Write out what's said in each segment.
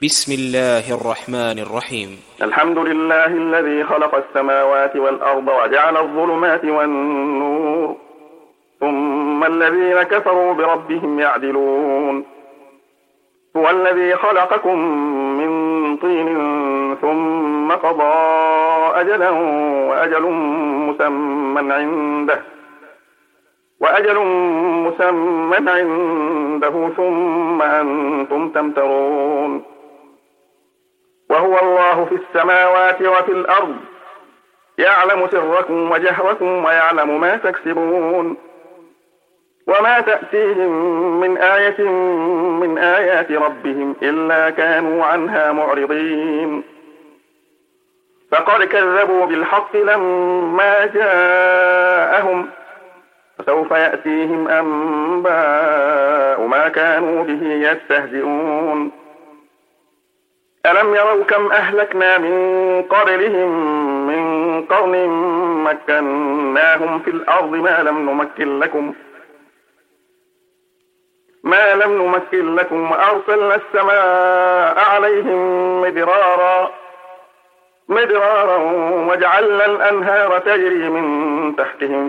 بسم الله الرحمن الرحيم. الحمد لله الذي خلق السماوات والأرض وجعل الظلمات والنور ثم الذين كفروا بربهم يعدلون. هو الذي خلقكم من طين ثم قضى أجلا وأجل مسمى عنده ثم أنتم تمترون. وهو الله في السماوات وفي الأرض يعلم سركم وجهركم ويعلم ما تكسبون. وما تأتيهم من آية من آيات ربهم إلا كانوا عنها معرضين. فقد كذبوا بالحق لما جاءهم فسوف يأتيهم أنباء ما كانوا به يستهزئون. ألم يروا كم أهلكنا من قبلهم من قرن مكناهم في الأرض ما لم نمكن لكم وأرسلنا السماء عليهم مدرارا وجعلنا الأنهار تجري من تحتهم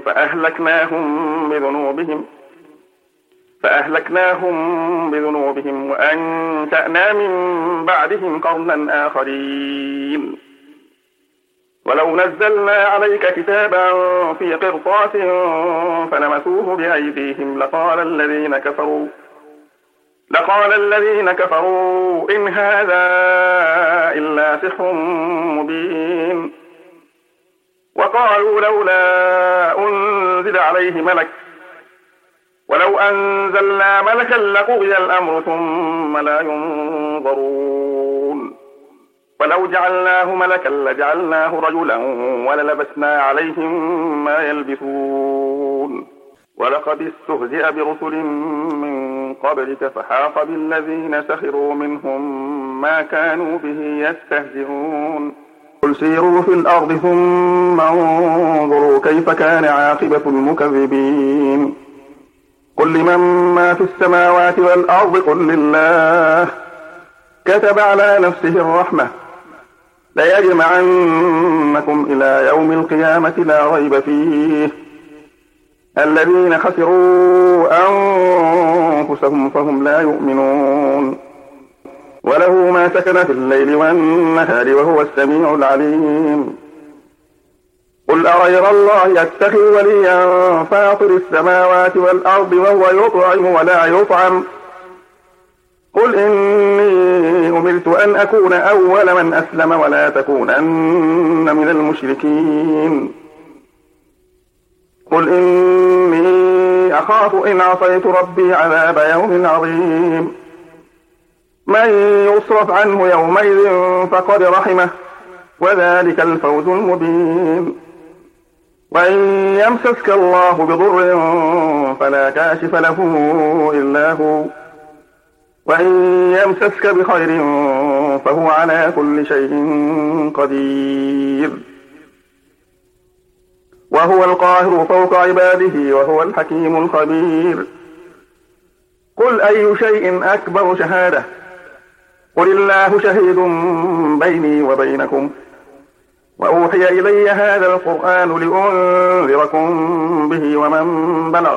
فأهلكناهم بذنوبهم وأنشأنا من بعدهم قرنا آخرين. ولو نزلنا عليك كتابا في قرطاس فلمسوه بأيديهم لقال الذين كفروا إن هذا إلا سحر مبين. وقالوا لولا أنزل عليه ملك ولو أنزلنا ملكا لقضي الأمر ثم لا ينظرون. ولو جعلناه ملكا لجعلناه رجلا وللبسنا عليهم ما يلبسون. ولقد استهزئ برسل من قبلك فحاق بالذين سخروا منهم ما كانوا به يستهزئون. قل سيروا في الأرض ثم انظروا كيف كان عاقبة المكذبين. قل لمن ما في السماوات والأرض قل لله كتب على نفسه الرحمة ليجمعنكم إلى يوم القيامة لا ريب فيه. الذين خسروا أنفسهم فهم لا يؤمنون. وله ما سكن في الليل والنهار وهو السميع العليم. قل أغير الله يتخذ وليا فاطر السماوات والأرض وهو يطعم ولا يطعم. قل إني أمرت أن أكون أول من أسلم ولا تكونن من المشركين. قل إني أخاف إن عصيت ربي عذاب يوم عظيم. من يصرف عنه يومئذ فقد رحمه وذلك الفوز المبين. وإن يمسسك الله بضر فلا كاشف له إلا هو وإن يمسسك بخير فهو على كل شيء قدير. وهو القاهر فوق عباده وهو الحكيم الخبير. قل أي شيء أكبر شهادة قل الله شهيد بيني وبينكم وأوحي إلي هذا القرآن لأنذركم به ومن بلغ.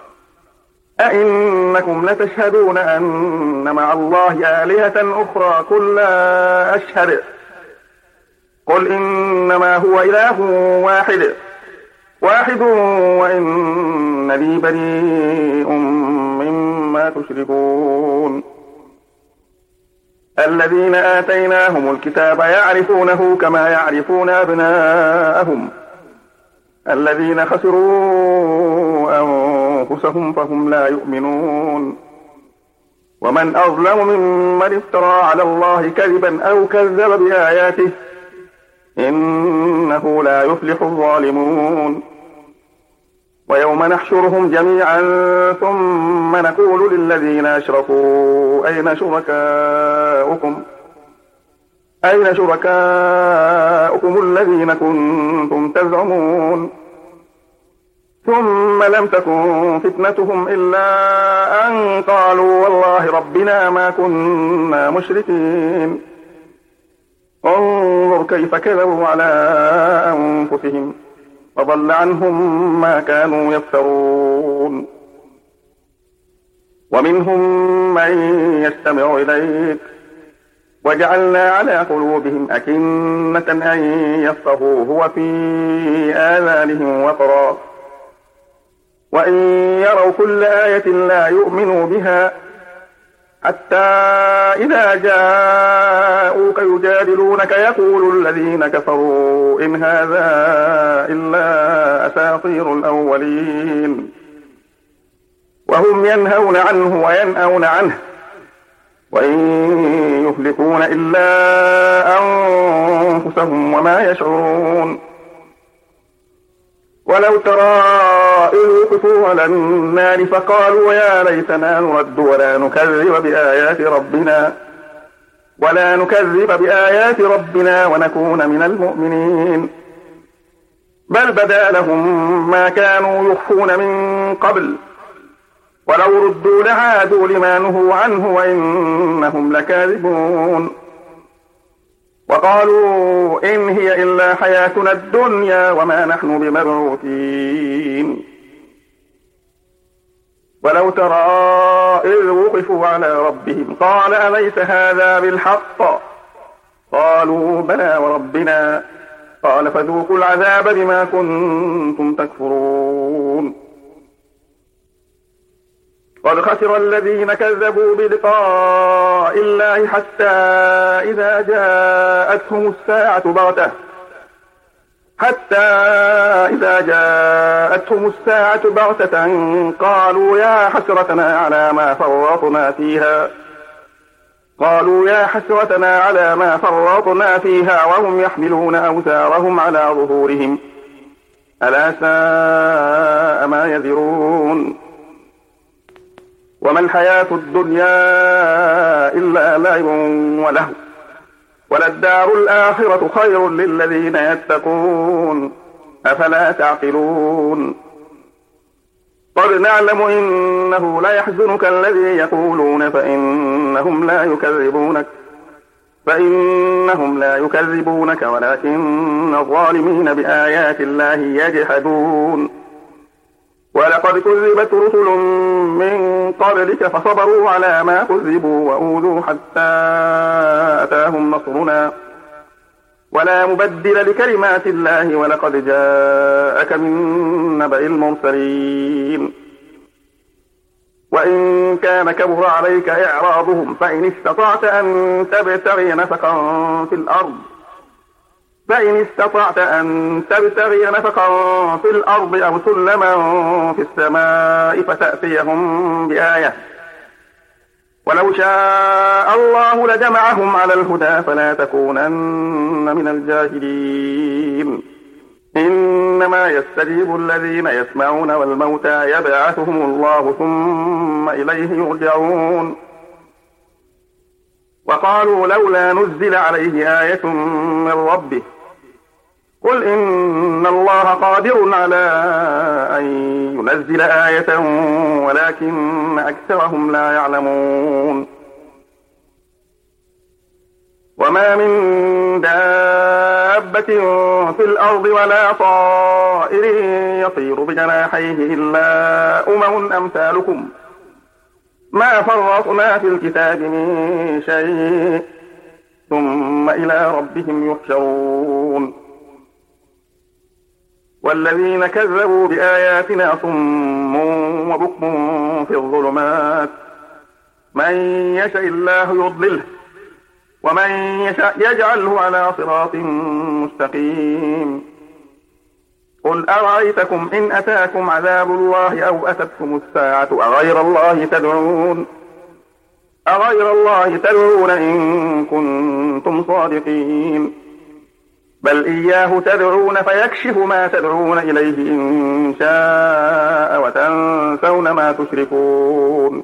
أئنكم لتشهدون أن مع الله آلهة أخرى قل لا أشهد. قل إنما هو إله واحد وإنني بريء مما تشركون. الذين آتيناهم الكتاب يعرفونه كما يعرفون أبناءهم. الذين خسروا أنفسهم فهم لا يؤمنون. ومن أظلم ممن افترى على الله كذبا أو كذب بآياته إنه لا يفلح الظالمون. ويوم نحشرهم جميعا ثم نقول للذين أشركوا أين شركاؤكم الذين كنتم تزعمون ثم لم تكن فتنتهم إلا أن قالوا والله ربنا ما كنا مشركين. انظر كيف كذبوا على أنفسهم وضل عنهم ما كانوا يفترون. ومنهم من يستمع إليك وجعلنا على قلوبهم أكنة أن يفقهوه وفي آذانهم وقرا وإن يروا كل آية لا يؤمنوا بها حتى إذا جاءوك يجادلونك يقول الذين كفروا إن هذا إلا أساطير الأولين وهم ينهون عنه وينأون عنه وإن يهلكون إلا أنفسهم وما يشعرون. ولو ترى إذ وقفوا على النار فقالوا يا ليتنا نرد ولا نكذب بآيات ربنا ونكون من المؤمنين. بل بدا لهم ما كانوا يخفون من قبل ولو ردوا لعادوا لما نهوا عنه وإنهم لكاذبون. وقالوا إن هي إلا حياتنا الدنيا وما نحن بمبعوثين. ولو ترى إذ وقفوا على ربهم قال أليس هذا بالحق؟ قالوا بلى وربنا. قال فذوقوا العذاب بما كنتم تكفرون. قد خسر الذين كذبوا بلقاء الله حتى إذا جاءتهم الساعة بغتة قالوا يا حسرتنا على ما فرطنا فيها وهم يحملون أوزارهم على ظهورهم ألا ساء ما يذرون. وما الحياة الدنيا إلا لعب ولهو وللدار الآخرة خير للذين يتقون أفلا تعقلون. قد نعلم إنه ليحزنك الذي يقولون فإنهم لا يكذبونك ولكن الظالمين بآيات الله يجحدون. ولقد كذبت رسل من قبلك فصبروا على ما كذبوا وأوذوا حتى أتاهم نصرنا ولا مبدل لكلمات الله ولقد جاءك من نبأ المرسلين. وإن كان كبر عليك إعراضهم فإن استطعت أن تبتغي نفقا في الأرض أو سلما في السماء فتأتيهم بآية ولو شاء الله لجمعهم على الهدى فلا تكونن من الجاهلين. إنما يستجيب الذين يسمعون والموتى يبعثهم الله ثم إليه يرجعون. وقالوا لولا نزل عليه آية من ربه قل إن الله قادر على أن ينزل آية ولكن أكثرهم لا يعلمون. وما من دابة في الأرض ولا طائر يطير بجناحيه إلا أمثالكم ما فرطنا في الكتاب من شيء ثم إلى ربهم يحشرون. والذين كذبوا بآياتنا صم وبكم في الظلمات من يشاء الله يضلله ومن يشاء يجعله على صراط مستقيم. قل أرأيتكم إن أتاكم عذاب الله أو أتتكم الساعة أغير الله تدعون إن كنتم صادقين. بل إياه تدعون فيكشف ما تدعون إليه إن شاء وتنسون ما تشركون.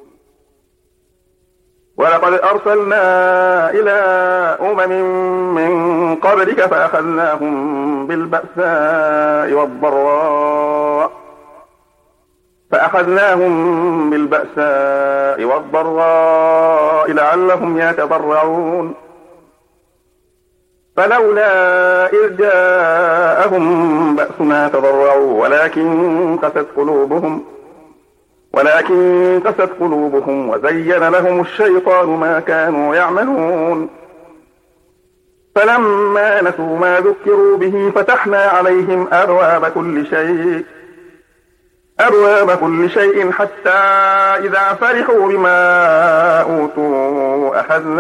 ولقد أرسلنا إلى من قبلك فأخذناهم بالبأساء والضراء فأخذناهم بالبأساء والضراء لعلهم يتضرعون فلولا إذ جاءهم بأسنا تضرعوا ولكن قست قلوبهم وزين لهم الشيطان ما كانوا يعملون فلما نسوا ما ذكروا به فتحنا عليهم أبواب كل شيء حتى إذا فرحوا بما أوتوا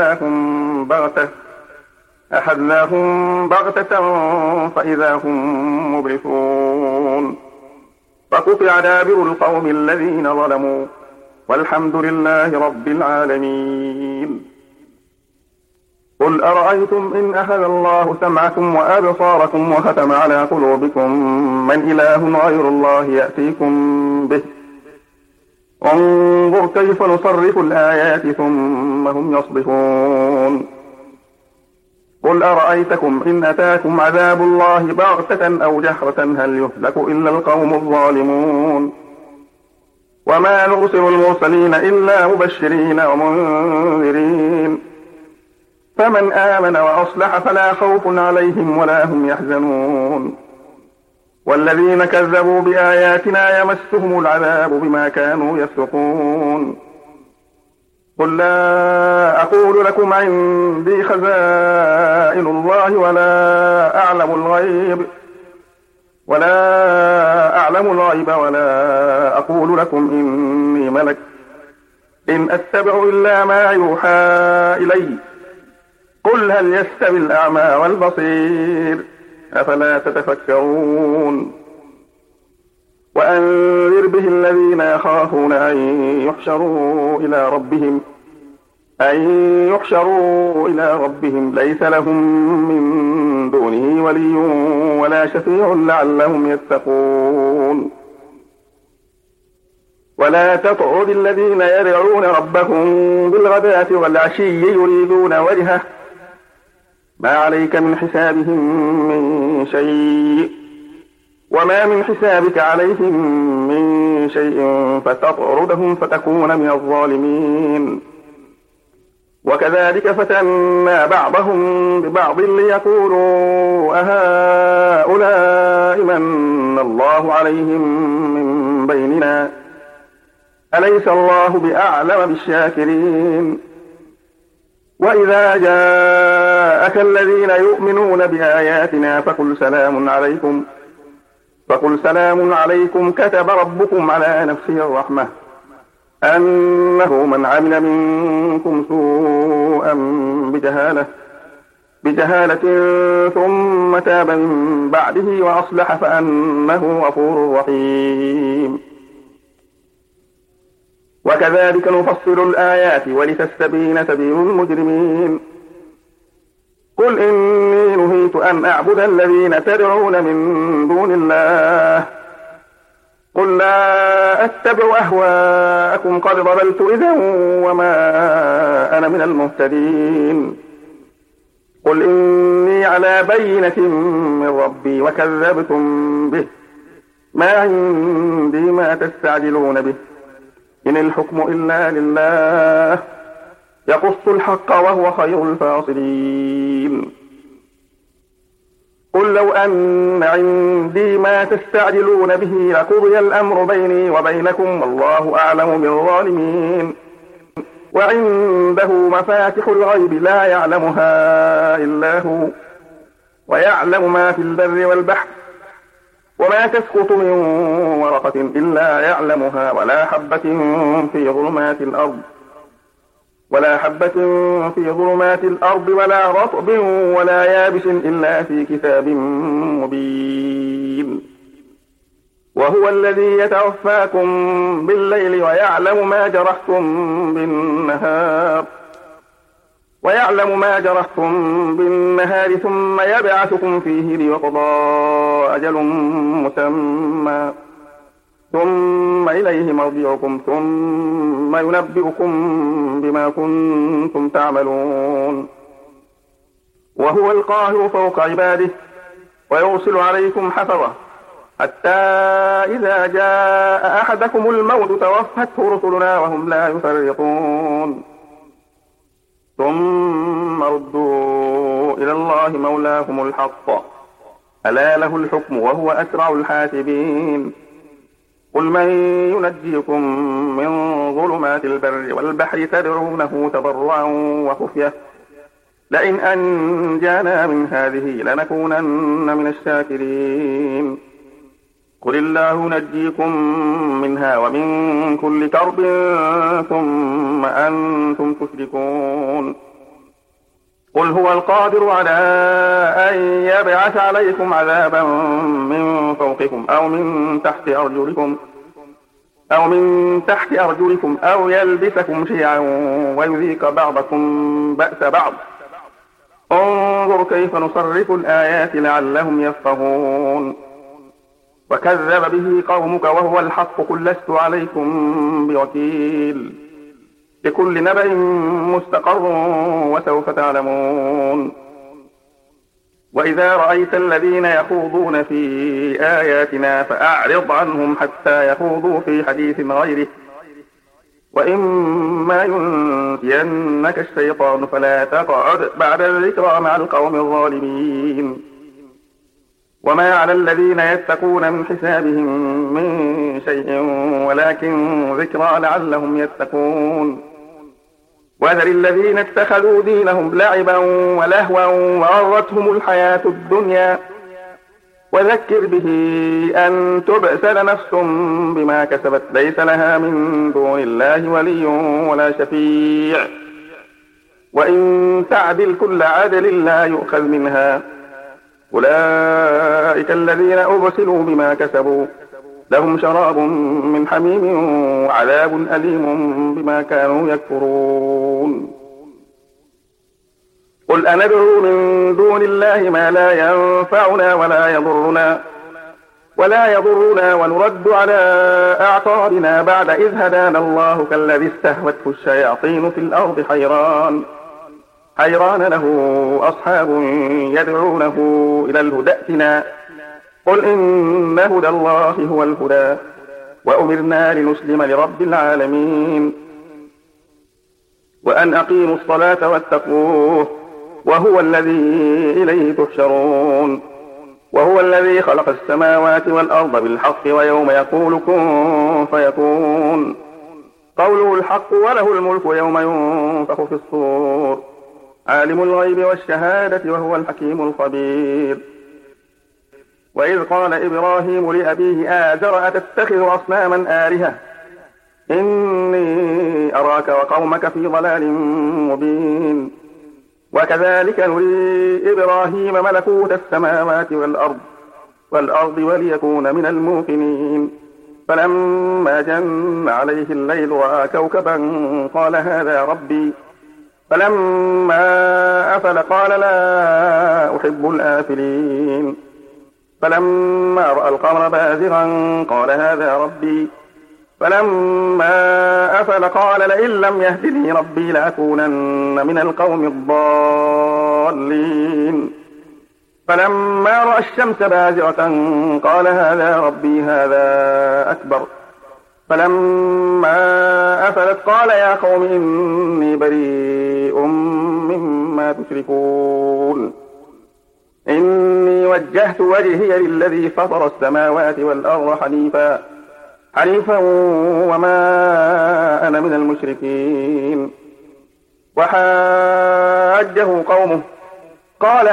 أخذناهم بغتة فإذا هم مبلسون فقطع دابر القوم الذين ظلموا والحمد لله رب العالمين قل أرأيتم إن أخذ الله سمعكم وأبصاركم وختم على قلوبكم من إله غير الله يأتيكم به انظر كيف نصرف الآيات ثم هم يصدفون قل أرأيتكم إن أتاكم عذاب الله بغتة أو جهرة هل يهلك إلا القوم الظالمون وما نرسل المرسلين إلا مبشرين ومنذرين فمن آمن وأصلح فلا خوف عليهم ولا هم يحزنون والذين كذبوا بآياتنا يمسهم العذاب بما كانوا يفسقون قل لا أقول لكم عندي خزائن الله ولا أعلم الغيب ولا أقول لكم إني ملك إن أتبع إلا ما يوحى إلي قل هل يستوي الأعمى والبصير أفلا تتفكرون وأنذر به الذين يخافون أن يحشروا إلى ربهم ليس لهم من دونه ولي ولا شفيع لعلهم يتقون ولا تطعد الذين يدعون ربهم بالغداة والعشي يريدون وجهه ما عليك من حسابهم من شيء وما من حسابك عليهم من شيء فتطردهم فتكون من الظالمين وكذلك فتنا بعضهم ببعض ليقولوا أهؤلاء من الله عليهم من بيننا أليس الله بأعلم بالشاكرين وإذا جاءك الذين يؤمنون بآياتنا فقل سلام عليكم كتب ربكم على نفسه الرحمة أنه من عمل منكم سوءا بجهالة ثم تاب من بعده وأصلح فأنه غفور رحيم وكذلك نفصل الآيات ولتستبين سبيل المجرمين قل إني نهيت أن أعبد الذين تدعون من دون الله قل لا أتبع أهواءكم قد ضللت إذا وما أنا من المهتدين قل إني على بينة من ربي وكذبتم به ما عندي ما تستعجلون به إن الحكم إلا لله يقص الحق وهو خير الفاصلين قل لو أن عندي ما تستعجلون به لقضي الأمر بيني وبينكم والله أعلم بالظالمين وعنده مفاتح الغيب لا يعلمها إلا هو ويعلم ما في البر والبحر وما تسقط من ورقة إلا يعلمها ولا حبة في ظلمات الأرض ولا رطب ولا يابس إلا في كتاب مبين وهو الذي يتوفاكم بالليل ويعلم ما جرحتم بالنهار ثم يبعثكم فيه ليقضى أجل مسمى ثم إليه مرجعكم ثم ينبئكم بما كنتم تعملون وهو القاهر فوق عباده ويرسل عليكم حفظة حتى إذا جاء أحدكم الموت توفته رسلنا وهم لا يفرطون ثم ردوا إلى الله مولاهم الحق ألا له الحكم وهو أسرع الحاسبين قل من ينجيكم من ظلمات البر والبحر تدعونه تضرعا وخفية لئن أنجانا من هذه لنكونن من الشاكرين قل الله ينجيكم منها ومن كل كرب ثم أنتم تشركون قل هو القادر على أن يبعث عليكم عذابا من فوقكم أو من تحت أرجلكم أو يلبسكم شيعا ويذيق بعضكم بأس بعض انظر كيف نصرف الآيات لعلهم يفقهون وكذب به قومك وهو الحق قل لست عليكم بوكيل لكل نبأ مستقر وسوف تعلمون وإذا رأيت الذين يخوضون في آياتنا فأعرض عنهم حتى يخوضوا في حديث غيره وإما ينسينك الشيطان فلا تقعد بعد الذكرى مع القوم الظالمين وما على الذين يتقون من حسابهم من شيء ولكن ذكرى لعلهم يتقون وذر الذين اتخذوا دينهم لعبا ولهوا وغرتهم الحياة الدنيا وذكر به أن تبسل نفس بما كسبت ليس لها من دون الله ولي ولا شفيع وإن تعدل كل عدل لا يؤخذ منها أولئك الذين أبسلوا بما كسبوا لهم شراب من حميم وعذاب أليم بما كانوا يكفرون قل أندعو من دون الله ما لا ينفعنا ولا يضرنا ونرد على أعقابنا بعد إذ هدانا الله كالذي استهوته الشياطين في الأرض حيران له أصحاب يدعونه إلى الهدى ائتنا قل إن هدى الله هو الهدى وأمرنا لنسلم لرب العالمين وأن أقيموا الصلاة واتقوه وهو الذي إليه تحشرون وهو الذي خلق السماوات والأرض بالحق ويوم يقول كن فيكون قوله الحق وله الملك يوم ينفخ في الصور عالم الغيب والشهادة وهو الحكيم الخبير وإذ قال إبراهيم لأبيه آزر أتتخذ أصناما آلهة إني أراك وقومك في ضلال مبين وكذلك نري إبراهيم ملكوت السماوات والأرض وليكون من الموقنين فلما جن عليه الليل رأى كوكبا قال هذا ربي فلما أفل قال لا أحب الآفلين فلما رأى القمر بازغا قال هذا ربي فلما أفل قال لئن لم يهدني ربي لأكونن من القوم الضالين فلما رأى الشمس بازغة قال هذا ربي هذا أكبر فلما أفلت قال يا قوم إني بريء مما تشركون إني وجهت وجهي للذي فطر السماوات والأرض حنيفا وما أنا من المشركين وحاجه قومه قال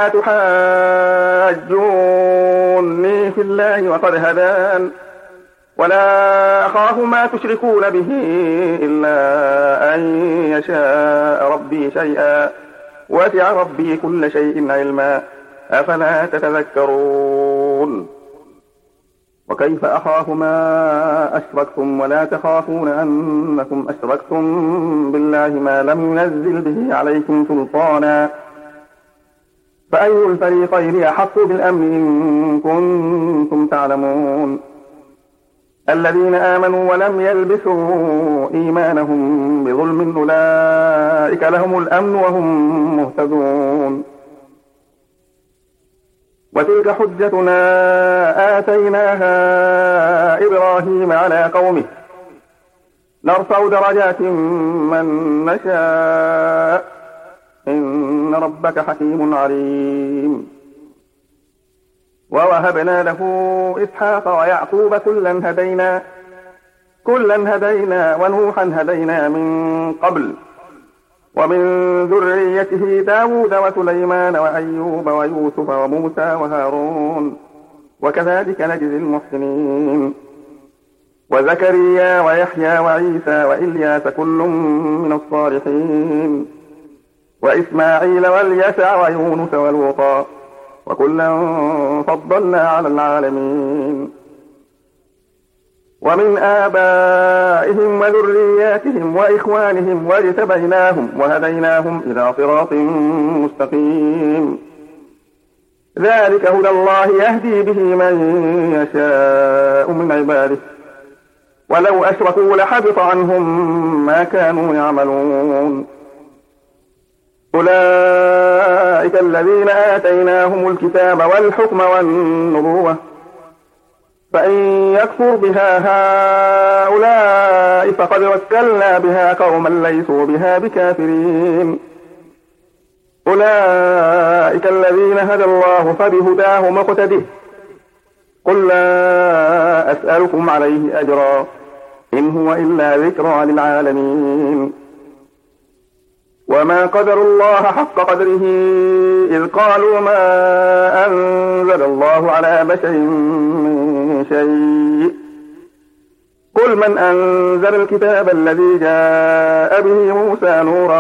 أتحاجوني في الله وقد هدان ولا أخاف ما تشركون به إلا أن يشاء ربي شيئا وسع ربي كل شيء علما أفلا تتذكرون وكيف أخاف ما أشركتم ولا تخافون أنكم أشركتم بالله ما لم ينزل به عليكم سلطانا فأي الفريقين أحق بالأمن إن كنتم تعلمون الذين آمنوا ولم يلبسوا إيمانهم بظلم أولئك لهم الأمن وهم مهتدون وتلك حجتنا آتيناها إبراهيم على قومه نرفع درجات من نشاء إن ربك حكيم عليم. ووهبنا له إسحاق ويعقوب كلا هدينا ونوحا هدينا من قبل ومن ذريته داود وسليمان وأيوب ويوسف وموسى وهارون وكذلك نجزي المحسنين. وزكريا ويحيى وعيسى وإلياس كل من الصالحين وإسماعيل واليسع ويونس ولوطا وكلا فضلنا على العالمين. ومن آبائهم وذرياتهم وإخوانهم واجتبيناهم وهديناهم إلى صراط مستقيم. ذلك هدى الله يهدي به من يشاء من عباده ولو أشركوا لحبط عنهم ما كانوا يعملون. أولئك الذين آتيناهم الكتاب والحكم والنبوة فإن يكفر بها هؤلاء فقد وكلنا بها قوما ليسوا بها بكافرين. أولئك الذين هدى الله فبهداه مقتده قل لا أسألكم عليه أجرا إن هو إلا ذكرى للعالمين. وما قدروا الله حق قدره إذ قالوا ما أنزل الله على بشر من شيء قل من أنزل الكتاب الذي جاء به موسى نورا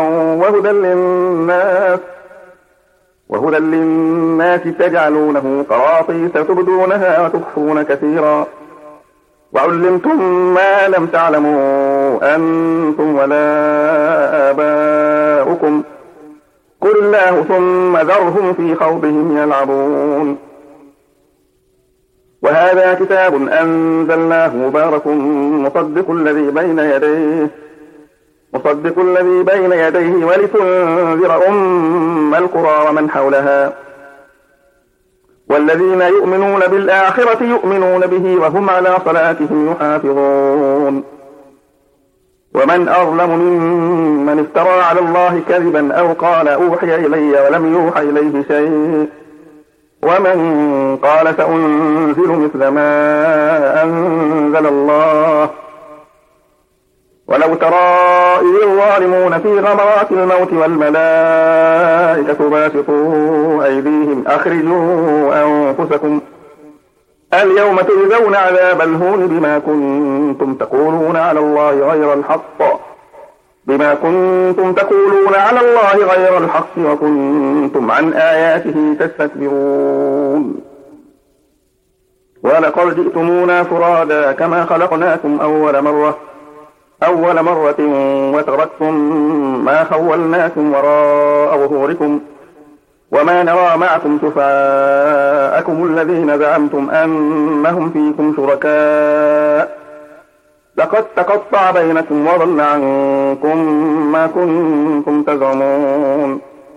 وهدى للناس تجعلونه قراطيس تبدونها وتخفون كثيرا وعلمتم ما لم تعلموا أنتم ولا آباؤكم قل الله ثم ذرهم في خوضهم يلعبون. وهذا كتاب أنزلناه مبارك مصدق الذي بين يديه ولتنذر أم القرى ومن حولها والذين يؤمنون بالآخرة يؤمنون به وهم على صلاتهم يحافظون. ومن أظلم ممن افترى على الله كذبا أو قال أوحي إلي ولم يوحى إليه شيء ومن قال سأنزل مثل ما أنزل الله. ولو ترى إذ الظالمون في غمرات الموت والملائكة باسطوا أيديهم أخرجوا أنفسكم اليوم تجزون عذاب الهون بما كنتم تقولون على الله غير الحق وكنتم عن آياته تستكبرون. ولقد جئتمونا فرادا كما خلقناكم أول مرة وتركتم ما خولناكم وراء ظهوركم وما نرى معكم شفعاءكم الذين زعمتم أنهم فيكم شركاء لقد تقطع بينكم وضل عنكم ما كنتم تزعمون.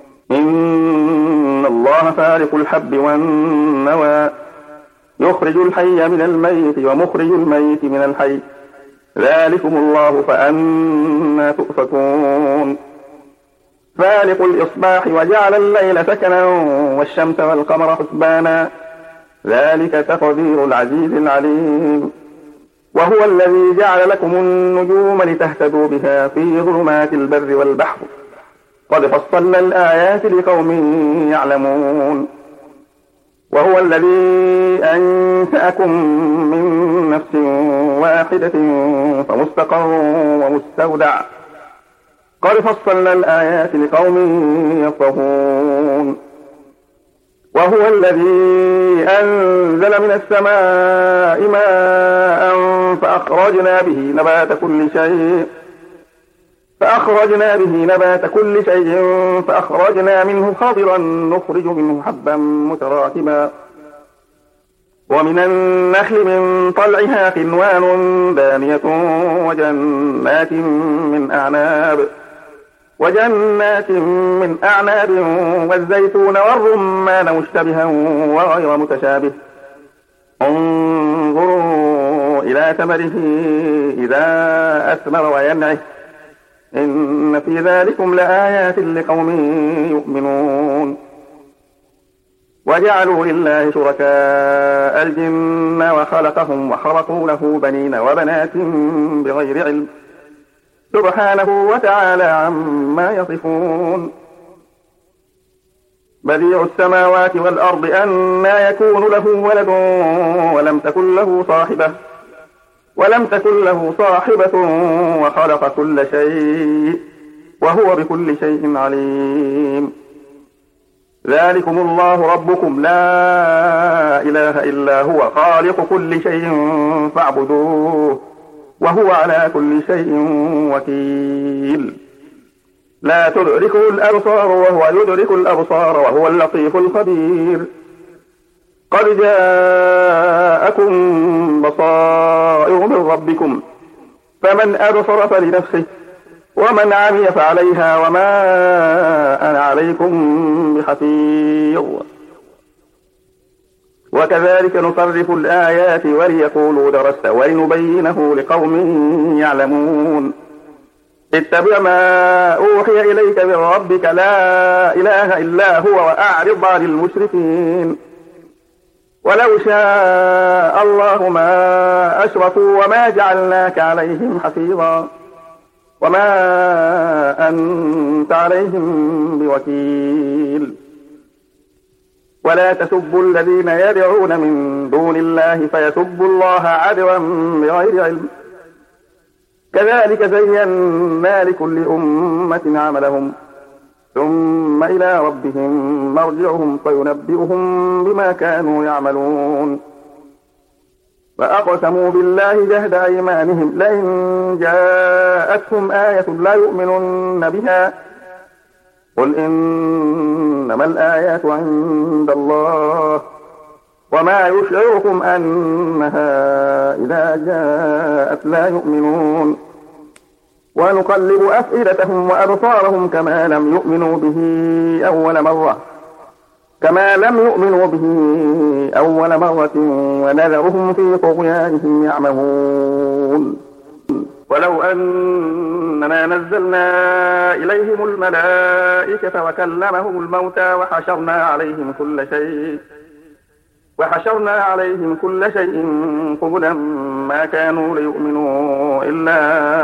إن الله فارق الحب والنوى يخرج الحي من الميت ومخرج الميت من الحي ذلكم الله فأنى تؤفكون. فالق الإصباح وجعل الليل سكنا والشمس والقمر حسبانا ذلك تقدير العزيز العليم. وهو الذي جعل لكم النجوم لتهتدوا بها في ظلمات البر والبحر قد فصلنا الآيات لقوم يعلمون. وهو الذي أنشأكم من نفس واحدة فمستقر ومستودع قد فصلنا الآيات لقوم يفقهون. وهو الذي أنزل من السماء ماء فأخرجنا به نبات كل شيء فأخرجنا منه خضرا نخرج منه حبا متراكبا ومن النخل من طلعها قنوان دانية وجنات من أعناب وجنات من أعناب والزيتون والرمان مشتبها وغير متشابه انظروا إلى ثمره إذا أثمر وينعه إن في ذلكم لآيات لقوم يؤمنون وجعلوا لله شركاء الجن وخلقهم وخرقوا له بنين وبنات بغير علم سبحانه وتعالى عما يصفون بديع السماوات والأرض أنى يكون له ولد ولم تكن له صاحبة وخلق كل شيء وهو بكل شيء عليم ذلكم الله ربكم لا إله إلا هو خالق كل شيء فاعبدوه وهو على كل شيء وكيل لا تدركه الأبصار وهو يدرك الأبصار وهو اللطيف الخبير قد جاءكم بصائر من ربكم فمن أبصر فلنفسه ومن عمي فعليها وما أنا عليكم بحفيظ وكذلك نصرف الآيات وليقولوا درست ولنبينه لقوم يعلمون اتبع ما أوحي إليك من ربك لا إله إلا هو وأعرض عن المشركين ولو شاء الله ما أشركوا وما جعلناك عليهم حفيظا وما أنت عليهم بوكيل ولا تسبوا الذين يدعون من دون الله فيسبوا الله عدوا بغير علم كذلك زينا لكل أمة عملهم ثم إلى ربهم مرجعهم فينبئهم بما كانوا يعملون وأقسموا بالله جهد أيمانهم لئن جاءتهم آية لا يؤمنن بها قل إنما الآيات عند الله وما يشعركم أنها إذا جاءت لا يؤمنون ونقلب أفئدتهم وأبصارهم كما لم يؤمنوا به أول مرة ونذرهم في طغيانهم يعمهون ولو أننا نزلنا إليهم الملائكة وكلمهم الموتى وحشرنا عليهم كل شيء قبلا ما كانوا ليؤمنوا إلا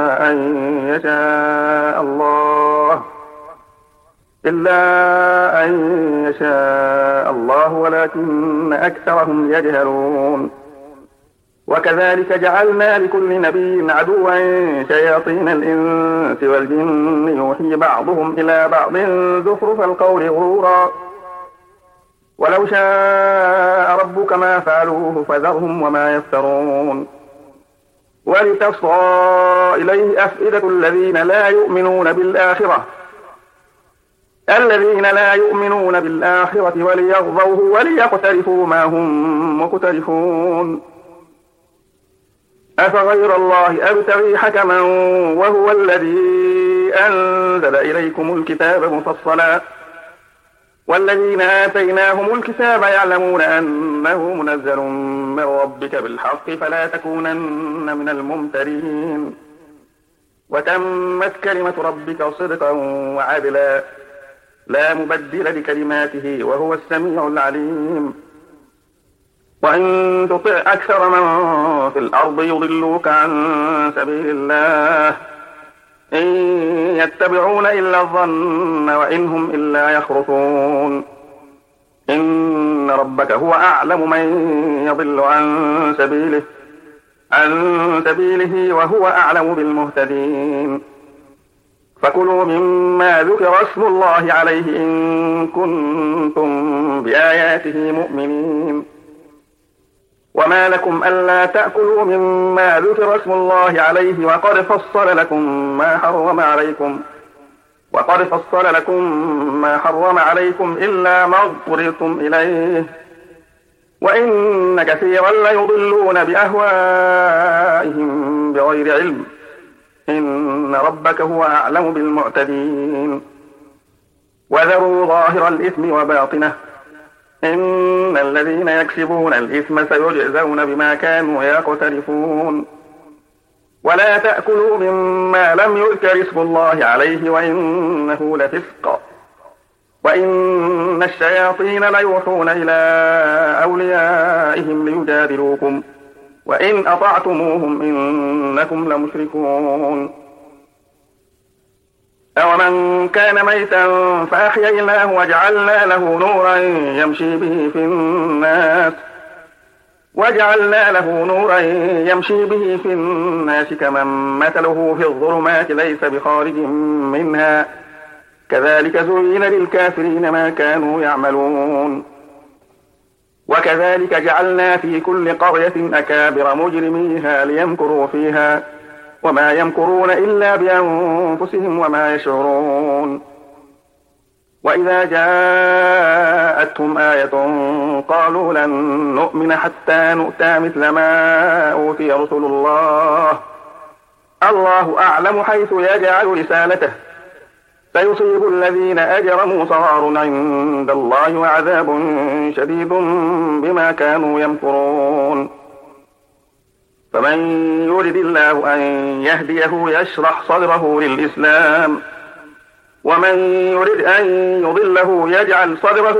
أن يشاء الله ولكن أكثرهم يجهلون وكذلك جعلنا لكل نبي عدوا شياطين الإنس والجن يوحي بعضهم إلى بعض زخرف القول غرورا ولو شاء ربك ما فعلوه فذرهم وما يفترون ولتصغى إليه أفئدة الذين لا يؤمنون بالآخرة وليغضوه وليقترفوا ما هم مقترفون أفغير الله أبتغي حكما وهو الذي أنزل إليكم الكتاب مفصلا والذين آتيناهم الكتاب يعلمون أنه منزل من ربك بالحق فلا تكونن من الممترين وتمت كلمة ربك صدقا وعدلا لا مبدل لكلماته وهو السميع العليم وإن تطع أكثر من في الأرض يضلوك عن سبيل الله إن يتبعون إلا الظن وإن هم إلا يخرصون إن ربك هو أعلم من يضل عن سبيله وهو أعلم بالمهتدين فكلوا مما ذكر اسم الله عليه إن كنتم بآياته مؤمنين وما لكم ألا تأكلوا مما ذكر اسم الله عليه وقد فصل لكم ما حرم عليكم إلا ما اضطررتم إليه وإن كثيرا ليضلون بأهوائهم بغير علم إن ربك هو أعلم بالمعتدين وذروا ظاهر الإثم وباطنه إن الذين يكسبون الإثم سيجزون بما كانوا يقترفون ولا تأكلوا مما لم يذكر اسم الله عليه وإنه لفسق وإن الشياطين ليوحون إلى أوليائهم ليجادلوكم وإن أطعتموهم إنكم لمشركون أومن كان ميتا فأحييناه وجعلنا له نورا يمشي به في الناس كمن مثله في الظلمات ليس بخارج منها كذلك زين للكافرين ما كانوا يعملون وكذلك جعلنا في كل قرية أكابر مجرميها ليمكروا فيها وما يمكرون إلا بأنفسهم وما يشعرون وإذا جاءتهم آية قالوا لن نؤمن حتى نؤتى مثل ما أوتي رسل الله أعلم حيث يجعل رسالته سيصيب الذين أجرموا صغار عند الله وعذاب شديد بما كانوا يمكرون فمن يرد الله أن يهديه يشرح صدره للإسلام ومن يرد أن يضله يجعل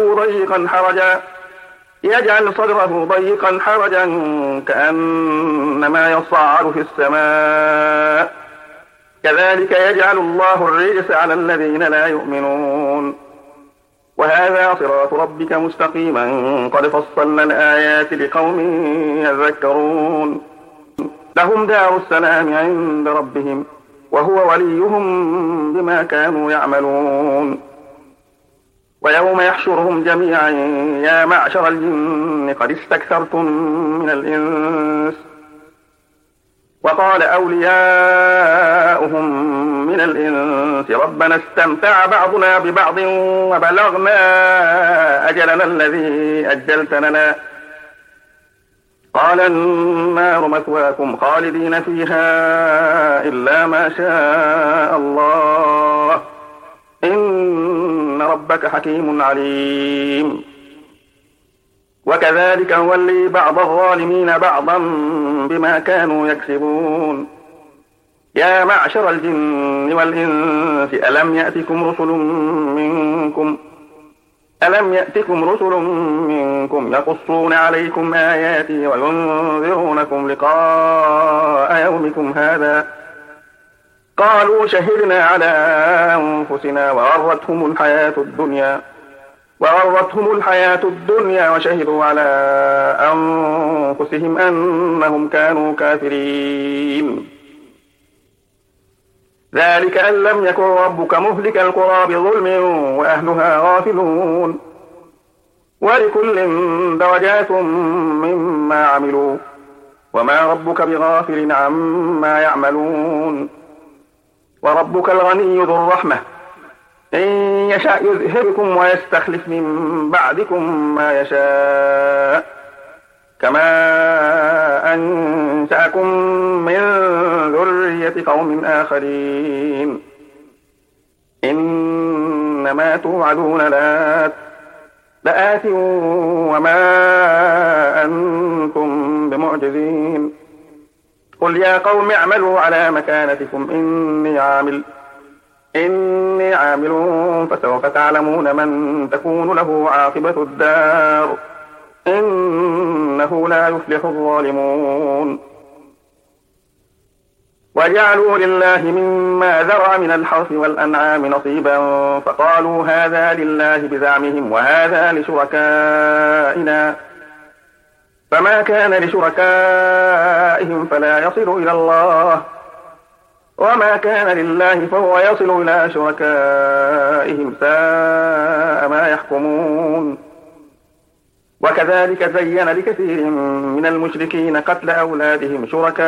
صدره ضيقا حرجا كأنما يصعد في السماء كذلك يجعل الله الرجس على الذين لا يؤمنون وهذا صراط ربك مستقيما قد فصلنا الآيات لقوم يذكرون لهم دار السلام عند ربهم وهو وليهم بما كانوا يعملون ويوم يحشرهم جميعا يا معشر الجن قد استكثرتم من الإنس وقال أولياؤهم من الإنس ربنا استمتع بعضنا ببعض وبلغنا أجلنا الذي أجلت لنا قال النار مثواكم خالدين فيها إلا ما شاء الله إن ربك حكيم عليم وكذلك نولي بعض الظالمين بعضا بما كانوا يكسبون يا معشر الجن والإنس ألم يأتكم رسل منكم يقصون عليكم آياتي وينذرونكم لقاء يومكم هذا قالوا شهدنا على أنفسنا وغرتهم الحياة الدنيا وشهدوا على أنفسهم أنهم كانوا كافرين ذلك أن لم يكن ربك مهلك القرى بظلم وأهلها غافلون ولكل درجات مما عملوا وما ربك بغافل عما يعملون وربك الغني ذو الرحمة إن يشاء يذهبكم ويستخلف من بعدكم ما يشاء كما أنشأكم من ذرية قوم آخرين إنما توعدون لآت وما أنتم بمعجزين قل يا قوم اعملوا على مكانتكم إني عامل فسوف تعلمون من تكون له عاقبة الدار إنه لا يفلح الظالمون وجعلوا لله مما ذرأ من الحرث والأنعام نصيبا فقالوا هذا لله بزعمهم وهذا لشركائنا فما كان لشركائهم فلا يصل إلى الله وما كان لله فهو يصل إلى شركائهم ساء ما يحكمون وكذلك زين لكثير من المشركين قتل أولادهم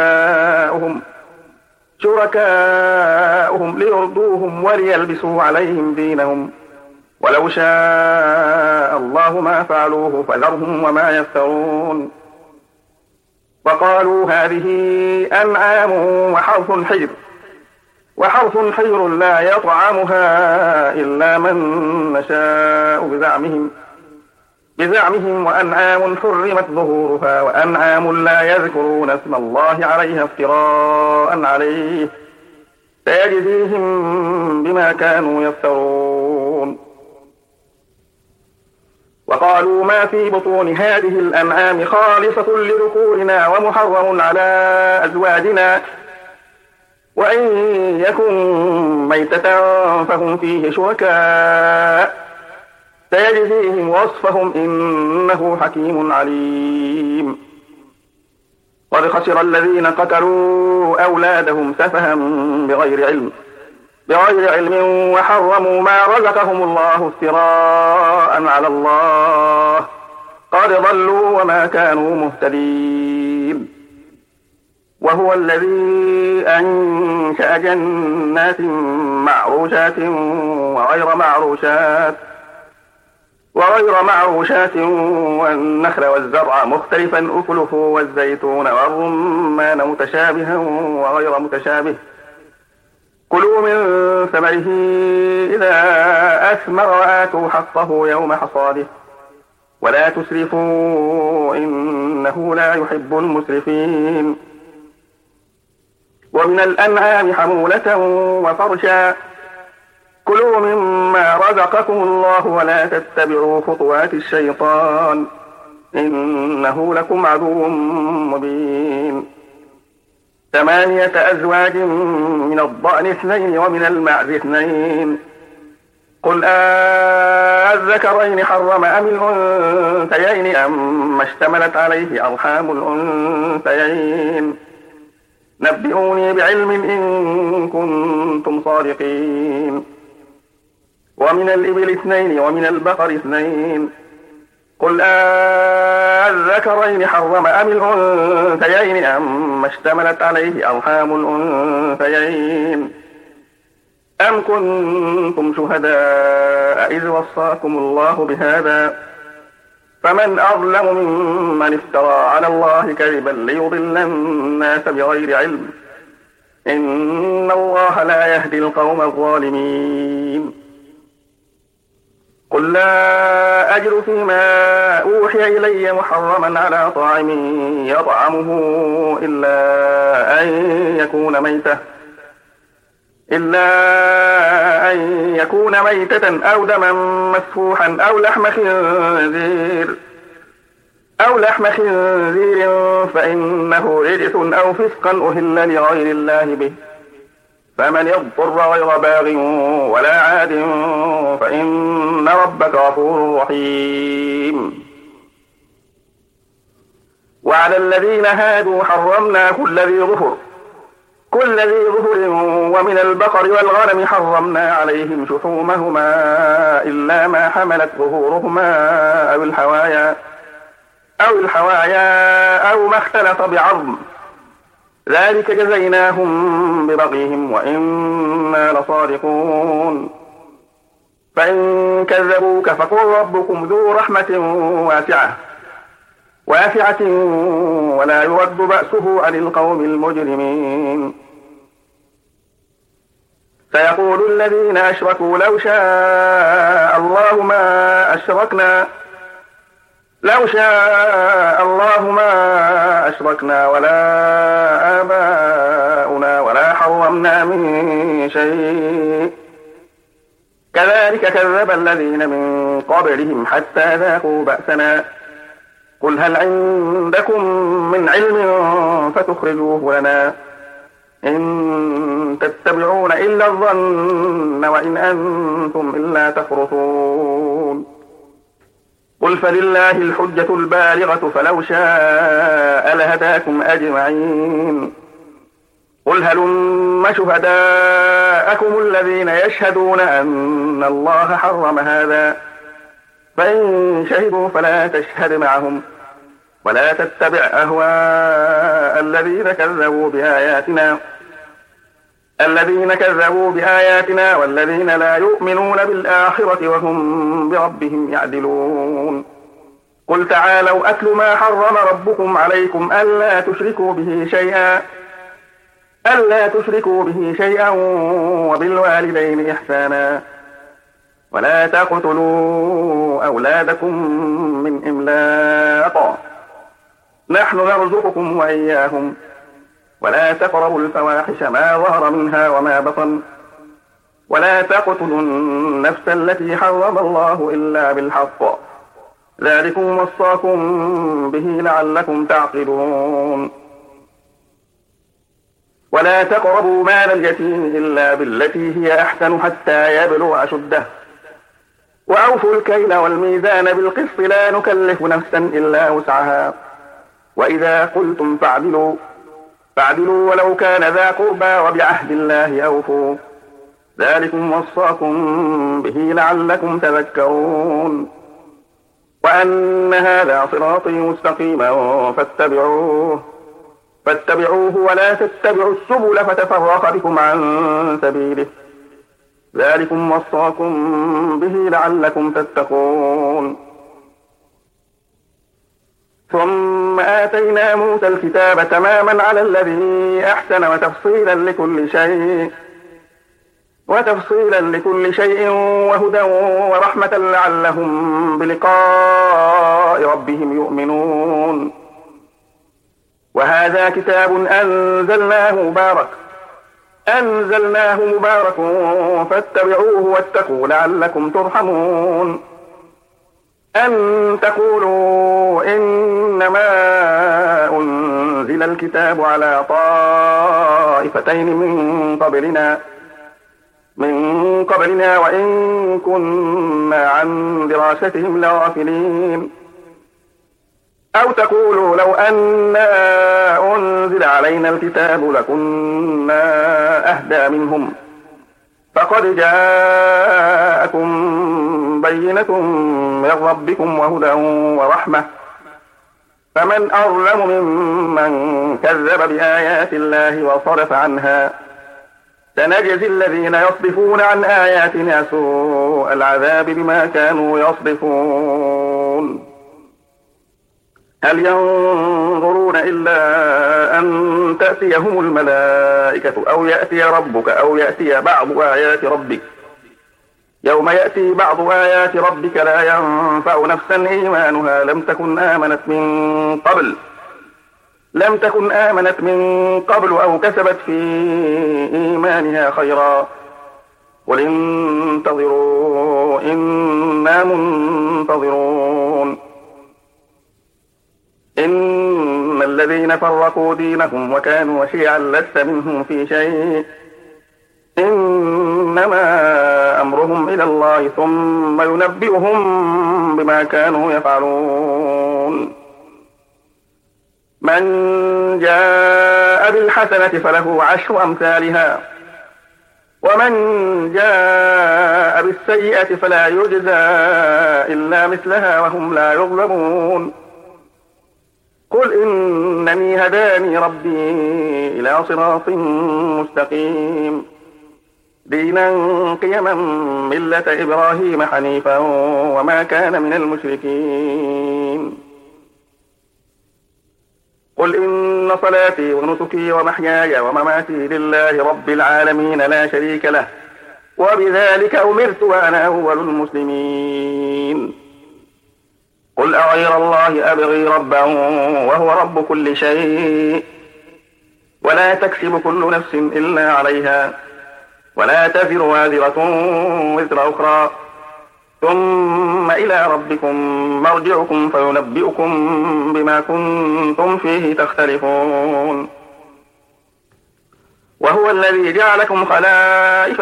شركاؤهم ليرضوهم وليلبسوا عليهم دينهم ولو شاء الله ما فعلوه فذرهم وما يفترون وقالوا هذه أنعام وحرث حجر وحرث حجر لا يطعمها إلا من نشاء بزعمهم وأنعام حرمت ظهورها وأنعام لا يذكرون اسم الله عليها افتراء عليه سيجزيهم بما كانوا يفترون. وقالوا ما في بطون هذه الأنعام خالصة لذكورنا ومحرم على أزواجنا وإن يكن ميتة فهم فيه شركاء سيجزيهم وصفهم إنه حكيم عليم. قد خسر الذين قتلوا أولادهم سفها بغير علم وحرموا ما رزقهم الله افتراء على الله قد ضلوا وما كانوا مهتدين. وهو الذي أنشأ جنات معروشات وغير معروشات والنخل والزرع مختلفا أكله والزيتون والرمان متشابها وغير متشابه كلوا من ثمره إذا أثمر وآتوا حقه يوم حصاده ولا تسرفوا إنه لا يحب المسرفين. ومن الأنعام حمولة وفرشا كلوا مما رزقكم الله ولا تتبعوا خطوات الشيطان إنه لكم عدو مبين. 8 أزواج من الضأن 2 ومن المعز 2 قل الذكرين حرم أم الأنثيين أم اشتملت عليه أرحام الأنثيين نبئوني بعلم إن كنتم صادقين. ومن الإبل 2 ومن البقر 2 قل الذكرين حرم أم الأنثيين أم اشتملت عليه أرحام الأنثيين أم كنتم شهداء إذ وصاكم الله بهذا فمن أظلم ممن افترى على الله كذبا ليضل الناس بغير علم إن الله لا يهدي القوم الظالمين. قل لا أجد فيما أوحي إلي محرما على طاعم يطعمه إلا أن يكون ميتة أو دما مسفوحا أو لحم خنزير فإنه رجس أو فسقا أهل لغير الله به فمن يضطر غير باغ ولا عاد فإن ربك غفور رحيم. وعلى الذين هادوا حرمنا كل ذي ظفر ومن البقر والغنم حرمنا عليهم شحومهما إلا ما حملت ظهورهما أو الحوايا أو ما اختلط بعظم ذلك جزيناهم ببغيهم وإنا لصادقون. فإن كذبوك فقل ربكم ذو رحمة واسعة ولا يرد بأسه عن القوم المجرمين. سيقول الذين أشركوا لو شاء الله ما أشركنا ولا آباؤنا ولا حرمنا من شيء كذلك كذب الذين من قبلهم حتى ذاقوا بأسنا قل هل عندكم من علم فتخرجوه لنا إن تتبعون إلا الظن وإن أنتم إلا تخرصون. قل فلله الحجة البالغة فلو شاء لهداكم أجمعين. قل هلم شهداءكم الذين يشهدون أن الله حرم هذا فإن شهدوا فلا تشهد معهم ولا تتبع أهواء الذين كذبوا بآياتنا والذين لا يؤمنون بالآخرة وهم بربهم يعدلون. قل تعالوا أتل ما حرم ربكم عليكم ألا تشركوا به شيئا ألا تشركوا به شيئا وبالوالدين إحسانا ولا تقتلوا أولادكم من إملاق نحن نرزقكم وإياهم ولا تقربوا الفواحش ما ظهر منها وما بطن ولا تقتلوا النفس التي حرم الله إلا بالحق ذلكم وصاكم به لعلكم تعقلون ولا تقربوا مال اليتيم إلا بالتي هي أحسن حتى يبلغ أشده وأوفوا الكيل والميزان بالقسط لا نكلف نفسا إلا وسعها وإذا قلتم فاعدلوا ولو كان ذا قربى وبعهد الله أوفوا ذلكم وصاكم به لعلكم تذكرون وأن هذا صراطي مستقيما فاتبعوه ولا تتبعوا السبل فتفرق بكم عن سبيله ذلكم وصاكم به لعلكم تتقون ثم آتينا موسى الكتاب تماما على الذي أحسن وتفصيلا لكل شيء وهدى ورحمة لعلهم بلقاء ربهم يؤمنون وهذا كتاب أنزلناه مبارك فاتبعوه واتقوا لعلكم ترحمون أن تقولوا إنما أنزل الكتاب على طائفتين من قبلنا وإن كنا عن دراستهم لغافلين أو تقولوا لو أنا أنزل علينا الكتاب لكنا أهدى منهم فقد جاءكم بينة من ربكم وهدى ورحمة فمن أظلم ممن كذب بآيات الله وصرف عنها سنجزي الذين يصدفون عن آياتنا سوء العذاب بما كانوا يصدفون هل ينظرون إلا أن تأتيهم الملائكة أو يأتي ربك أو يأتي بعض آيات ربك يوم يأتي بعض آيات ربك لا ينفع نفسا إيمانها لم تكن آمنت من قبل أو كسبت في إيمانها خيرا قل انتظروا إنا منتظرون إن الذين فرقوا دينهم وكانوا شيعا لست منهم في شيء إنما أمرهم إلى الله ثم ينبئهم بما كانوا يفعلون من جاء بالحسنة فله 10 أمثالها ومن جاء بالسيئة فلا يجزى إلا مثلها وهم لا يظلمون قل إنني هداني ربي إلى صراط مستقيم دينا قيما ملة إبراهيم حنيفا وما كان من المشركين قل إن صلاتي ونسكي ومحياي ومماتي لله رب العالمين لا شريك له وبذلك أمرت وأنا أول المسلمين قل أغير الله أبغي ربا وهو رب كل شيء ولا تكسب كل نفس إلا عليها ولا تزر وازرة وزر أخرى ثم إلى ربكم مرجعكم فينبئكم بما كنتم فيه تختلفون وهو الذي جعلكم خلائف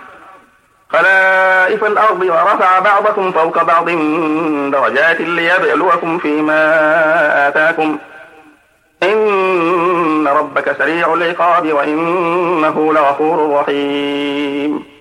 الأرض ورفع بعضكم فوق بعض درجات ليبلوكم فيما آتاكم إن ربك سريع العقاب وإنه لغفور رحيم